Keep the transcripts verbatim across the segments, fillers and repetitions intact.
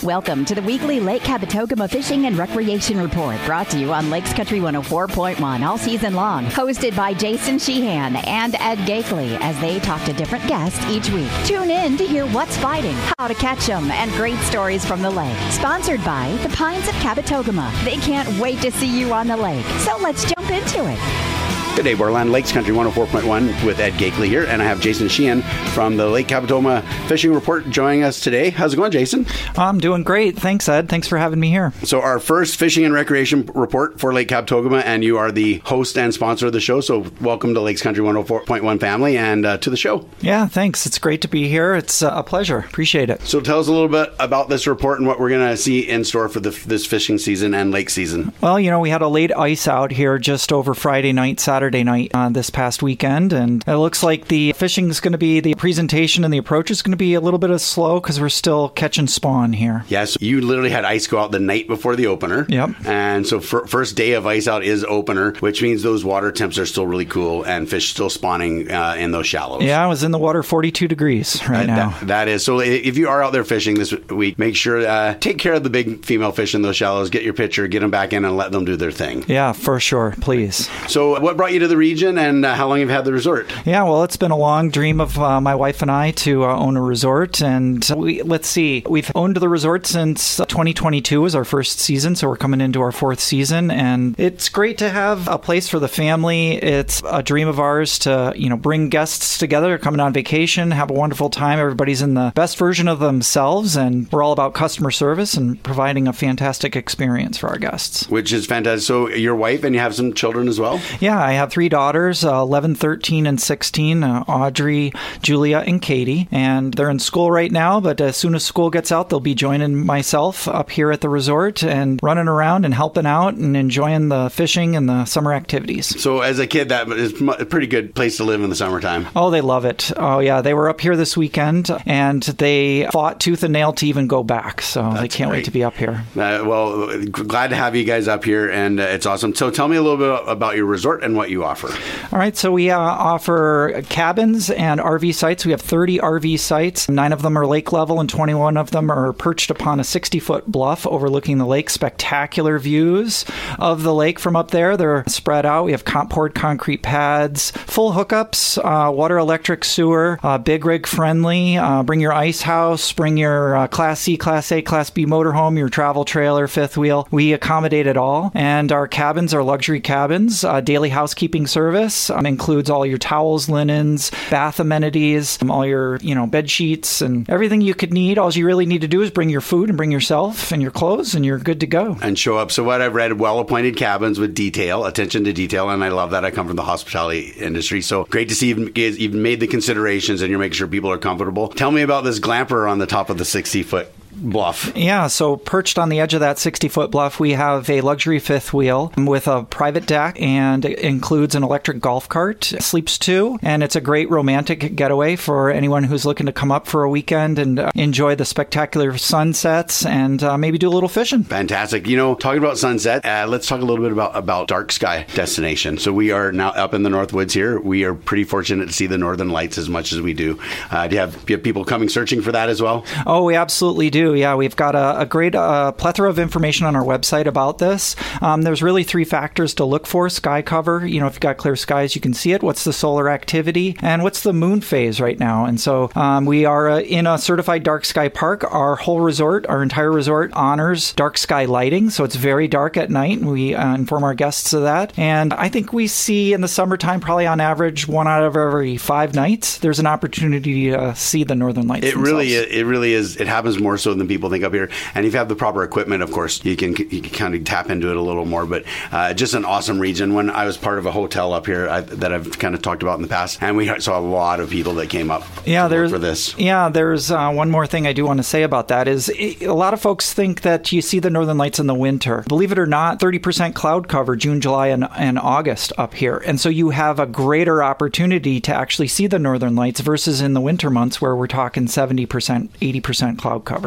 Welcome to the weekly Lake Cabotogama Fishing and Recreation Report, brought to you on Lakes Country one oh four point one all season long. Hosted by Jason Sheehan and Ed Gakeley as they talk to different guests each week. Tune in to hear what's fighting, how to catch them, and great stories from the lake. Sponsored by the Pines of Cabotogama. They can't wait to see you on the lake, so let's jump into it. Good day, Borderland. Lakes Country one oh four point one with Ed Gakeley here, and I have Jason Sheehan from the Lake Cabotogama Fishing Report joining us today. How's it going, Jason? I'm doing great. Thanks, Ed. Thanks for having me here. So our first fishing and recreation report for Lake Cabotogama, and you are the host and sponsor of the show, so welcome to Lakes Country one oh four point one family and uh, to the show. Yeah, thanks. It's great to be here. It's uh, a pleasure. Appreciate it. So tell us a little bit about this report and what we're going to see in store for the, this fishing season and lake season. Well, you know, we had a late ice out here just over Friday night, Saturday night on uh, this past weekend, and it looks like the fishing is going to be, the presentation and the approach is going to be a little bit of slow because we're still catching spawn here. Yes, you literally had ice go out the night before the opener. Yep. And so for, first day of ice out is opener, which means those water temps are still really cool and fish still spawning uh, in those shallows. Yeah, I was in the water forty-two degrees right uh, now. That, that is. So if you are out there fishing this week, make sure uh, take care of the big female fish in those shallows, get your picture, get them back in and let them do their thing. Yeah, for sure. Please. So what brought you to the region, and uh, how long have you had the resort? Yeah, well, it's been a long dream of uh, my wife and I to uh, own a resort. And we, let's see, we've owned the resort since twenty twenty-two was our first season. So we're coming into our fourth season. And it's great to have a place for the family. It's a dream of ours to, you know, bring guests together, coming on vacation, have a wonderful time. Everybody's in the best version of themselves. And we're all about customer service and providing a fantastic experience for our guests. Which is fantastic. So your wife, and you have some children as well? Yeah, I have three daughters, uh, eleven, thirteen, and sixteen, uh, Audrey, Julia, and Katie. And they're in school right now, but as soon as school gets out, they'll be joining myself up here at the resort and running around and helping out and enjoying the fishing and the summer activities. So as a kid, that is a pretty good place to live in the summertime. Oh, they love it. Oh, yeah. They were up here this weekend, and they fought tooth and nail to even go back. So That's they can't great. wait to be up here. Uh, well, glad to have you guys up here, and uh, it's awesome. So tell me a little bit about your resort and what you offer. All right. So we uh, offer cabins and R V sites. We have thirty R V sites. Nine of them are lake level, and twenty-one of them are perched upon a sixty-foot bluff overlooking the lake. Spectacular views of the lake from up there. They're spread out. We have con- poured concrete pads, full hookups, uh, water, electric, sewer, uh, big rig friendly. Uh, bring your ice house, bring your uh, Class C, Class A, Class B motorhome, your travel trailer, fifth wheel. We accommodate it all. And our cabins are luxury cabins. Uh, daily housekeeping service um, includes all your towels, linens, bath amenities, um, all your, you know, bed sheets and everything you could need. All you really need to do is bring your food and bring yourself and your clothes, and you're good to go. And show up. So what I've read, well-appointed cabins with detail, attention to detail, and I love that. I come from the hospitality industry, so great to see you've, you've made the considerations and you're making sure people are comfortable. Tell me about this glamper on the top of the sixty-foot bluff. Yeah, so perched on the edge of that sixty-foot bluff, we have a luxury fifth wheel with a private deck, and it includes an electric golf cart. It sleeps two, and it's a great romantic getaway for anyone who's looking to come up for a weekend and uh, enjoy the spectacular sunsets and uh, maybe do a little fishing. Fantastic. You know, talking about sunset, uh, let's talk a little bit about, about dark sky destination. So we are now up in the North Woods here. We are pretty fortunate to see the northern lights as much as we do. Uh, do you have, do you have people coming searching for that as well? Oh, we absolutely do. Yeah, we've got a, a great uh, plethora of information on our website about this. Um, there's really three factors to look for. Sky cover, you know, if you've got clear skies, you can see it. What's the solar activity? And what's the moon phase right now? And so um, we are uh, in a certified dark sky park. Our whole resort, our entire resort honors dark sky lighting. So it's very dark at night. And we uh, inform our guests of that. And I think we see in the summertime, probably on average, one out of every five nights, there's an opportunity to uh, see the northern lights It themselves. really is. It really is. It happens more so than people think up here. And if you have the proper equipment, of course, you can you can kind of tap into it a little more. But uh, just an awesome region. When I was part of a hotel up here I, that I've kind of talked about in the past, and we saw a lot of people that came up yeah, to work for this. Yeah, there's uh, one more thing I do want to say about that is it, a lot of folks think that you see the northern lights in the winter. Believe it or not, thirty percent cloud cover June, July, and, and August up here. And so you have a greater opportunity to actually see the northern lights versus in the winter months where we're talking seventy percent, eighty percent cloud cover.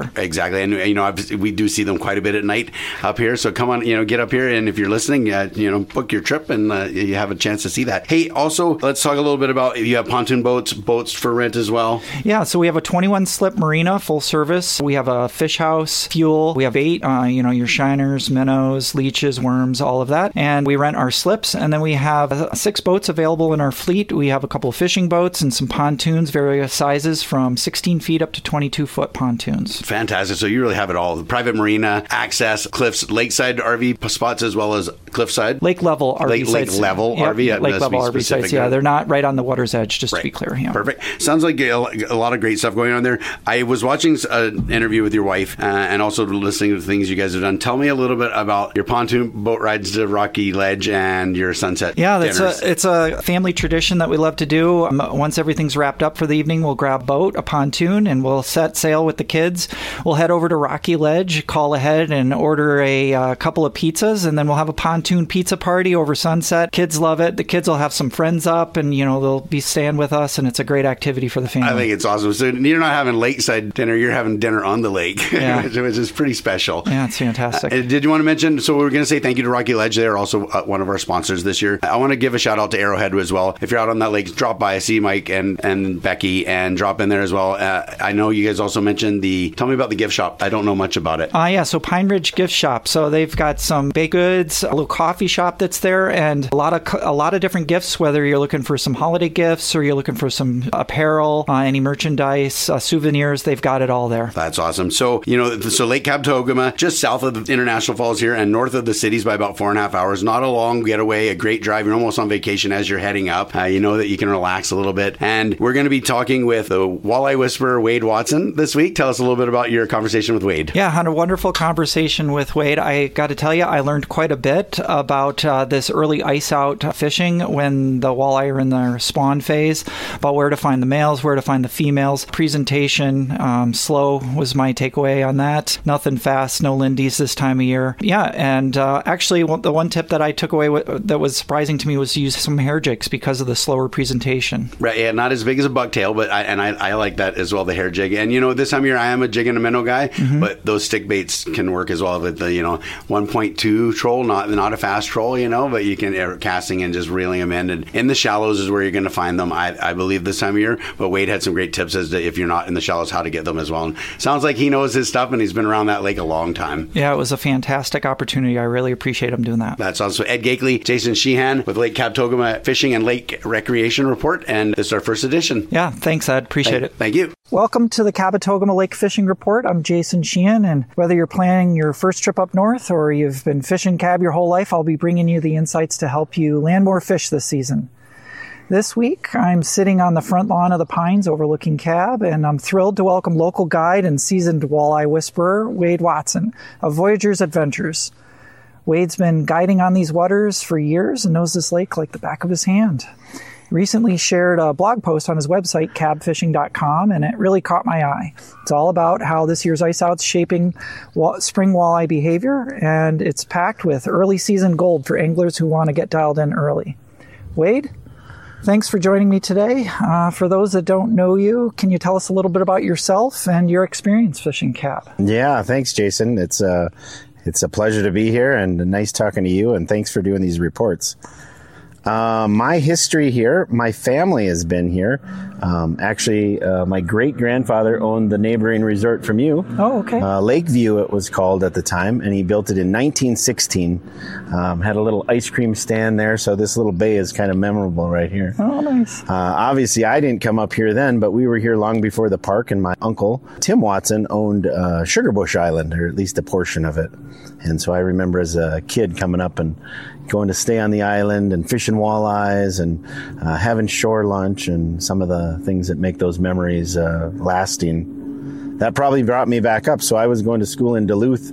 Exactly. And, you know, I've, we do see them quite a bit at night up here. So come on, you know, get up here. And if you're listening, uh, you know, book your trip and uh, you have a chance to see that. Hey, also, let's talk a little bit about, you have pontoon boats, boats for rent as well. Yeah. So we have a twenty-one slip marina, full service. We have a fish house, fuel. We have eight, uh, you know, your shiners, minnows, leeches, worms, all of that. And we rent our slips. And then we have uh, six boats available in our fleet. We have a couple of fishing boats and some pontoons, various sizes from sixteen feet up to twenty-two foot pontoons. Fantastic. So you really have it all. The private marina, access, cliffs, lakeside R V spots as well as cliffside. Lake level R V lake, sites. Lake level yep. R V. Lake level R V sites. Yeah, they're not right on the water's edge, just right. to be clear. Yeah. Perfect. Sounds like a, a lot of great stuff going on there. I was watching an interview with your wife uh, and also listening to the things you guys have done. Tell me a little bit about your pontoon boat rides to Rocky Ledge and your sunset Yeah, that's dinners. a, it's a family tradition that we love to do. Um, once everything's wrapped up for the evening, we'll grab a boat, a pontoon, and we'll set sail with the kids. We'll head over to Rocky Ledge, call ahead, and order a uh, couple of pizzas, and then we'll have a pontoon pizza party over sunset. Kids love it. The kids will have some friends up, and you know they'll be staying with us, and it's a great activity for the family. I think it's awesome. So you're not having lakeside dinner; you're having dinner on the lake, yeah. which is pretty special. Yeah, it's fantastic. Uh, did you want to mention? So we we're going to say thank you to Rocky Ledge. They are also uh, one of our sponsors this year. I want to give a shout out to Arrowhead as well. If you're out on that lake, drop by. See Mike and and Becky, and drop in there as well. Uh, I know you guys also mentioned the. Tell me about the gift shop. I don't know much about it. Uh, yeah, so Pine Ridge Gift Shop. So they've got some baked goods, a little coffee shop that's there, and a lot of a lot of different gifts. Whether you're looking for some holiday gifts or you're looking for some apparel, uh, any merchandise, uh, souvenirs, they've got it all there. That's awesome. So you know, so Lake Kabetogama, just south of the International Falls here, and north of the cities by about four and a half hours. Not a long getaway, a great drive. You're almost on vacation as you're heading up. Uh, you know that you can relax a little bit. And we're going to be talking with the Walleye Whisperer, Wade Watson, this week. Tell us a little bit about your conversation with Wade. Yeah, I had a wonderful conversation with Wade. I got to tell you, I learned quite a bit about uh, this early ice out fishing when the walleye are in their spawn phase, about where to find the males, where to find the females. Presentation, um, slow was my takeaway on that. Nothing fast, no lindies this time of year. Yeah, and uh, actually, the one tip that I took away w- that was surprising to me was to use some hair jigs because of the slower presentation. Right, yeah, not as big as a bucktail, but I, and I, I like that as well, the hair jig. And you know, this time of year I am a jig and a minnow guy, mm-hmm. but those stick baits can work as well with the, you know, one point two troll, not not a fast troll, you know, but you can uh, casting and just reeling them in. And in the shallows is where you're going to find them, I, I believe, this time of year. But Wade had some great tips as to if you're not in the shallows, how to get them as well. And sounds like he knows his stuff and he's been around that lake a long time. Yeah, it was a fantastic opportunity. I really appreciate him doing that. That's awesome. Ed Gakeley, Jason Sheehan with Lake Kabetogama Fishing and Lake Recreation Report. And this is our first edition. Yeah, thanks, Ed. Appreciate Thank, it. Thank you. Welcome to the Kabetogama Lake Fishing Report. I'm Jason Sheehan, and whether you're planning your first trip up north or you've been fishing cab your whole life, I'll be bringing you the insights to help you land more fish this season. This week, I'm sitting on the front lawn of the Pines overlooking Cab, and I'm thrilled to welcome local guide and seasoned walleye whisperer, Wade Watson of Voyagers Adventures. Wade's been guiding on these waters for years and knows this lake like the back of his hand. He recently shared a blog post on his website, cab fishing dot com, and it really caught my eye. It's all about how this year's ice out's shaping spring walleye behavior, and it's packed with early season gold for anglers who want to get dialed in early. Wade, thanks for joining me today. Uh, for those that don't know you, can you tell us a little bit about yourself and your experience fishing Cab? Yeah, thanks, Jason. It's a, it's a pleasure to be here and nice talking to you, and thanks for doing these reports. Uh, my history here, my family has been here. Um, actually, uh, my great-grandfather owned the neighboring resort from you. Oh, okay. Uh, Lakeview, it was called at the time, and he built it in nineteen sixteen. Um, had a little ice cream stand there, so this little bay is kind of memorable right here. Oh, nice. Uh, obviously, I didn't come up here then, but we were here long before the park, and my uncle, Tim Watson, owned uh, Sugarbush Island, or at least a portion of it. And so I remember as a kid coming up and going to stay on the island and fishing walleyes and uh, having shore lunch and some of the things that make those memories uh, lasting. That probably brought me back up. So I was going to school in Duluth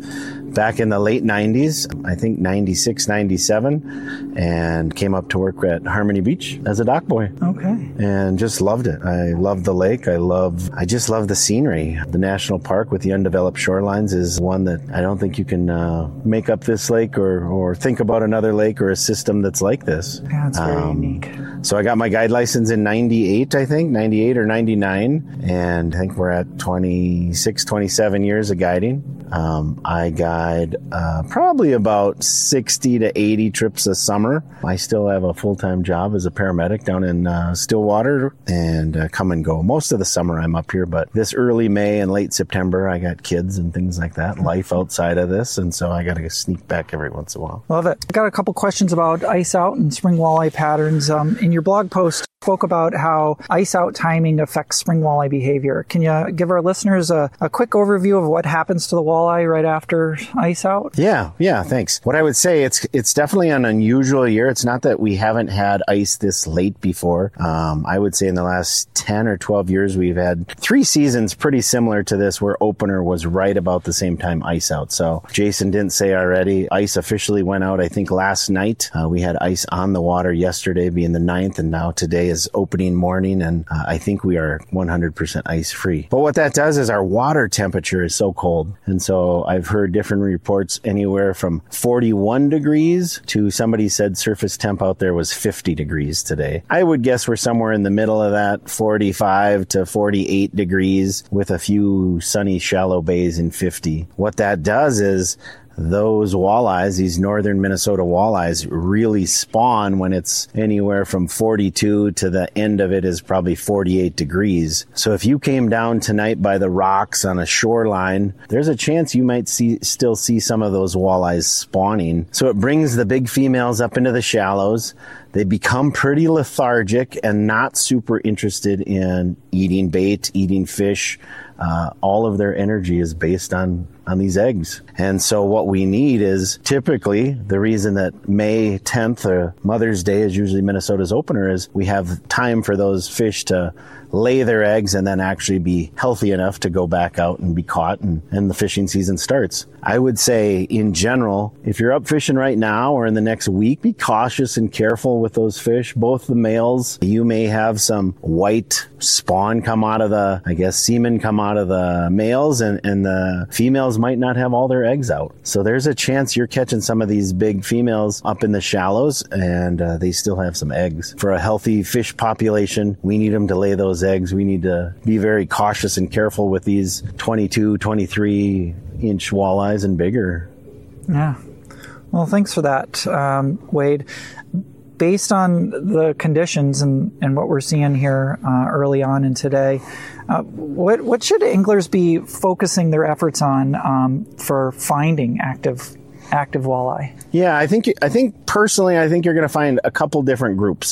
back in the late nineties, I think ninety-six, ninety-seven, and came up to work at Harmony Beach as a dock boy. Okay. And just loved it. I love the lake. I love, I just love the scenery. The national park with the undeveloped shorelines is one that I don't think you can uh, make up this lake or, or think about another lake or a system that's like this. Yeah, it's very Um, unique. So I got my guide license in ninety-eight, I think, ninety-eight or ninety-nine. And I think we're at twenty-six, twenty-seven years of guiding. Um, I guide uh, probably about sixty to eighty trips a summer. I still have a full-time job as a paramedic down in uh, Stillwater and uh, come and go. Most of the summer I'm up here, but this early May and late September, I got kids and things like that, life outside of this. And so I got to sneak back every once in a while. Love it. I got a couple questions about ice out and spring walleye patterns. Um, in your blog post, you spoke about how ice out timing affects spring walleye behavior. Can you give our listeners a, a quick overview of what happens to the walleye right after ice out? Yeah, yeah, thanks. What I would say, it's it's definitely an unusual year. It's not that we haven't had ice this late before. Um, I would say in the last ten or twelve years, we've had three seasons pretty similar to this where opener was right about the same time ice out. So Jason didn't say already, ice officially went out, I think, last night. Uh, we had ice on the water yesterday being the ninth, and now today is opening morning, and uh, I think we are one hundred percent ice free. But what that does is our water temperature is so cold. And so I've heard different reports anywhere from forty-one degrees to somebody said surface temp out there was fifty degrees today. I would guess we're somewhere in the middle of that, forty-five to forty-eight degrees with a few sunny shallow bays in fifty. What that does is those walleyes, these northern Minnesota walleyes, really spawn when it's anywhere from forty-two to the end of it is probably forty-eight degrees. So if you came down tonight by the rocks on a shoreline, there's a chance you might see still see some of those walleyes spawning. So it brings the big females up into the shallows. They become pretty lethargic and not super interested in eating bait, eating fish. Uh, all of their energy is based on, on these eggs. And so what we need is typically the reason that May tenth or Mother's Day is usually Minnesota's opener is we have time for those fish to lay their eggs and then actually be healthy enough to go back out and be caught, and, and the fishing season starts. I would say in general, if you're up fishing right now or in the next week, be cautious and careful with those fish. Both the males, you may have some white spawn come out of the, I guess, semen come out of the males, and, and the females might not have all their eggs out. So there's a chance you're catching some of these big females up in the shallows and uh, they still have some eggs. For a healthy fish population, we need them to lay those eggs. We need to be very cautious and careful with these twenty-two, twenty-three inch walleyes and bigger. Yeah. Well, thanks for that, um, Wade. Based on the conditions and, and what we're seeing here uh, early on in today, uh, what what should anglers be focusing their efforts on um, for finding active active walleye? Yeah, I think I think personally, I think you're going to find a couple different groups.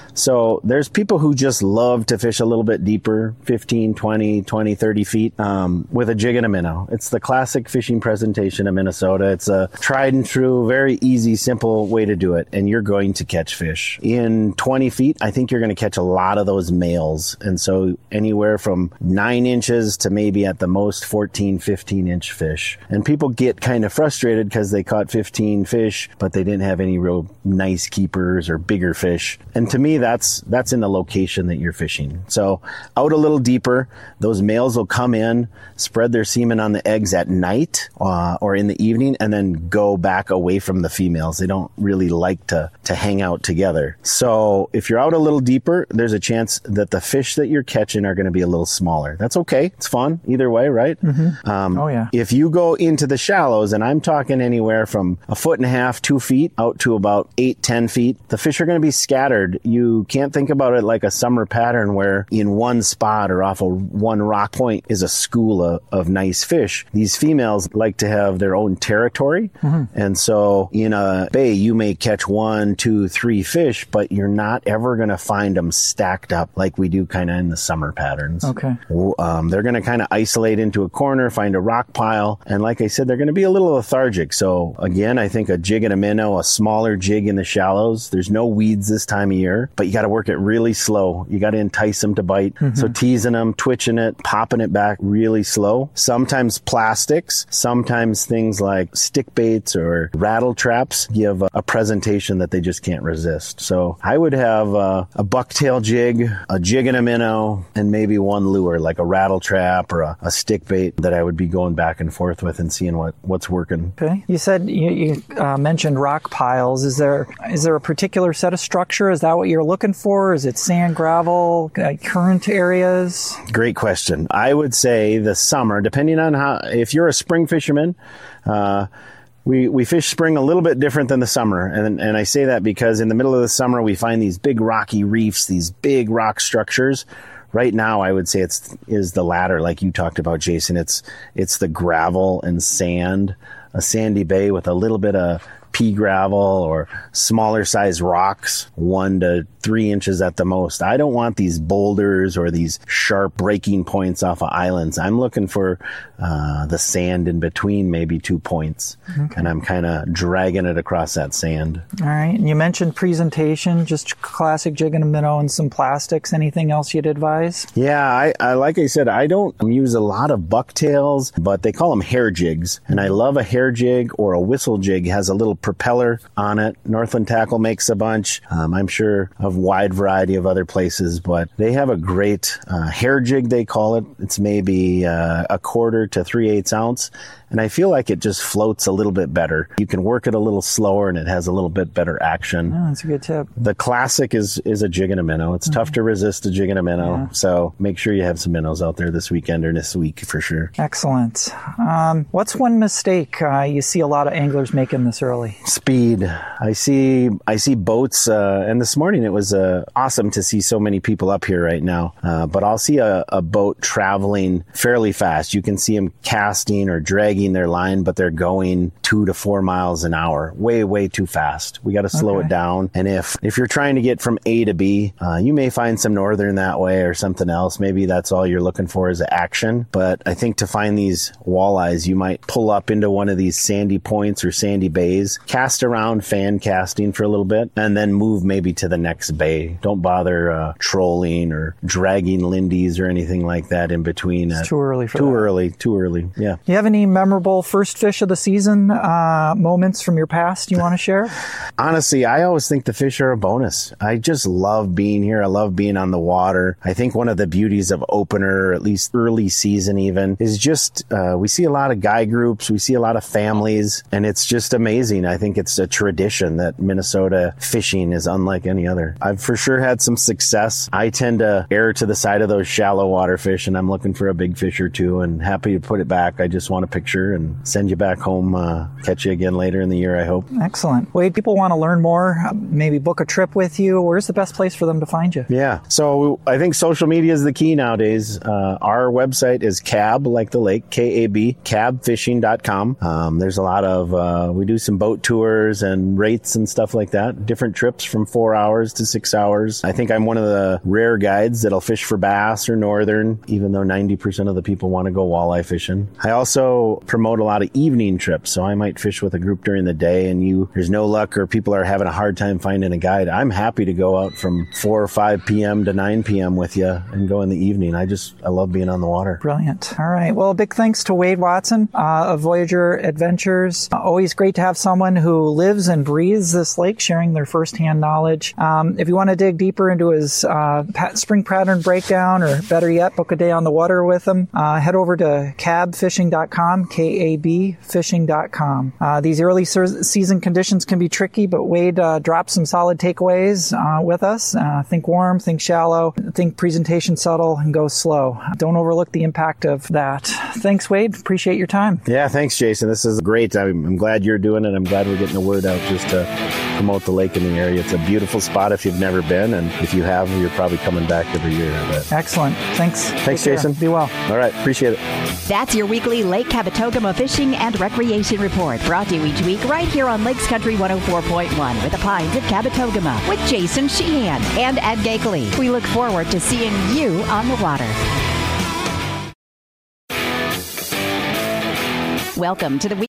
So there's people who just love to fish a little bit deeper, fifteen, twenty, twenty, thirty feet, um, with a jig and a minnow. It's the classic fishing presentation of Minnesota. It's a tried and true, very easy, simple way to do it. And you're going to catch fish. In twenty feet, I think you're going to catch a lot of those males. And so anywhere from nine inches to maybe at the most fourteen, fifteen inch fish. And people get kind of frustrated because they caught fifteen fish, but they didn't have any real nice keepers or bigger fish. And to me, that's that's in the location that you're fishing. So out a little deeper, those males will come in, spread their semen on the eggs at night uh, or in the evening, and then go back away from the females. They don't really like to, to hang out together. So if you're out a little deeper, there's a chance that the fish that you're catching are going to be a little smaller. That's okay. It's fun either way, right? Mm-hmm. Um, oh, yeah. If you go into the shallows, and I'm talking anywhere from a foot and a half, two feet, out to about eight, ten feet, the fish are going to be scattered. You can't think about it like a summer pattern where in one spot or off of one rock point is a school of, of nice fish. These females like to have their own territory. Mm-hmm. And so in a bay, you may catch one, two, three fish, but you're not ever going to find them stacked up like we do kind of in the summer patterns. Okay. Um, they're going to kind of isolate into a corner, find a rock pile. And like I said, they're going to be a little lethargic. So again, I think a jig and a minnow, a smaller jig in the shallows. There's no weeds this time of year, but but you got to work it really slow. You got to entice them to bite. Mm-hmm. So teasing them, twitching it, popping it back really slow. Sometimes plastics, sometimes things like stick baits or rattle traps give a, a presentation that they just can't resist. So I would have a, a bucktail jig, a jig and a minnow, and maybe one lure like a rattle trap or a, a stick bait that I would be going back and forth with and seeing what, what's working. Okay. You said you, you uh, mentioned rock piles. Is there is there a particular set of structure? Is that what you're looking for? Is it sand, gravel, uh, current areas? Great question. I would say the summer, depending on how, if you're a spring fisherman, uh, We we fish spring a little bit different than the summer, and and I say that because in the middle of the summer we find these big rocky reefs, these big rock structures. Right now, I would say it's is the latter, like you talked about, Jason. It's it's the gravel and sand, a sandy bay with a little bit of pea gravel or smaller size rocks, one to three inches at the most. I don't want these boulders or these sharp breaking points off of islands. I'm looking for uh, the sand in between maybe two points, okay. and I'm kind of dragging it across that sand. All right. And you mentioned presentation, just classic jig and a minnow and some plastics. Anything else you'd advise? Yeah, I, I like I said, I don't use a lot of bucktails, but they call them hair jigs, and I love a hair jig or a whistle jig. It has a little propeller on it. Northland Tackle makes a bunch. Um, I'm sure of a wide variety of other places, but they have a great uh, hair jig, they call it. It's maybe uh, a quarter to three-eighths ounce, and I feel like it just floats a little bit better. You can work it a little slower, and it has a little bit better action. Oh, that's a good tip. The classic is is a jig and a minnow. It's mm-hmm. tough to resist a jig and a minnow, yeah. so make sure you have some minnows out there this weekend or this week for sure. Excellent. Um, what's one mistake uh, you see a lot of anglers making this early? Speed. I see I see boats, uh, and this morning it was uh, awesome to see so many people up here right now, uh, but I'll see a, a boat traveling fairly fast. You can see them casting or dragging their line, but they're going two to four miles an hour. Way, way too fast. We got to slow okay. it down. And if, if you're trying to get from A to B, uh, you may find some northern that way or something else. Maybe that's all you're looking for is action. But I think to find these walleyes, you might pull up into one of these sandy points or sandy bays, cast around fan casting for a little bit, and then move maybe to the next bay. Don't bother uh, trolling or dragging lindies or anything like that in between. It's too early for Too that. early. Too early. Yeah. Do you have any memorable first fish of the season uh, moments from your past you want to share? Honestly, I always think the fish are a bonus. I just love being here. I love being on the water. I think one of the beauties of opener, or at least early season even, is just uh, we see a lot of guy groups. We see a lot of families, and it's just amazing. I think it's a tradition that Minnesota fishing is unlike any other. I've for sure had some success. I tend to err to the side of those shallow water fish, and I'm looking for a big fish or two and happy to put it back. I just want a picture and send you back home. Uh, catch you again later in the year, I hope. Excellent. Wade, people want to learn more, maybe book a trip with you. Where's the best place for them to find you? Yeah. So I think social media is the key nowadays. Uh, our website is cab, like the lake, K A B, cab fishing dot com. Um, there's a lot of, uh, we do some boat tours and rates and stuff like that. Different trips from four hours to six hours. I think I'm one of the rare guides that'll fish for bass or northern, even though ninety percent of the people want to go walleye fishing. I also promote a lot of evening trips. So I might fish with a group during the day and you, there's no luck or people are having a hard time finding a guide. I'm happy to go out from four or five p.m. to nine p.m. with you and go in the evening. I just, I love being on the water. Brilliant. All right. Well, big thanks to Wade Watson uh, of Voyager Adventures. Uh, always great to have someone who lives and breathes this lake sharing their firsthand knowledge. Um, if you want to dig deeper into his uh, spring pattern breakdown, or better yet, book a day on the water with him, uh, head over to cab fishing dot com, K A B fishing dot com. Uh, these early se- season conditions can be tricky, but Wade uh, dropped some solid takeaways uh, with us. Uh, think warm, think shallow, think presentation subtle, and go slow. Don't overlook the impact of that. Thanks, Wade. Appreciate your time. Yeah, thanks, Jason. This is great. I'm, I'm glad you're doing it. I'm glad we're getting the word out just to promote the lake in the area. It's a beautiful spot if you've never been, and if you have, you're probably coming back every year. I bet. Excellent. Thanks. Thanks, Jason. Be well. All right. Appreciate it. That's your weekly Lake Cabotogama Fishing and Recreation Report, brought to you each week right here on Lakes Country one oh four point one with the Pines of Cabotogama with Jason Sheehan and Ed Gakeley. We look forward to seeing you on the water. Welcome to the week.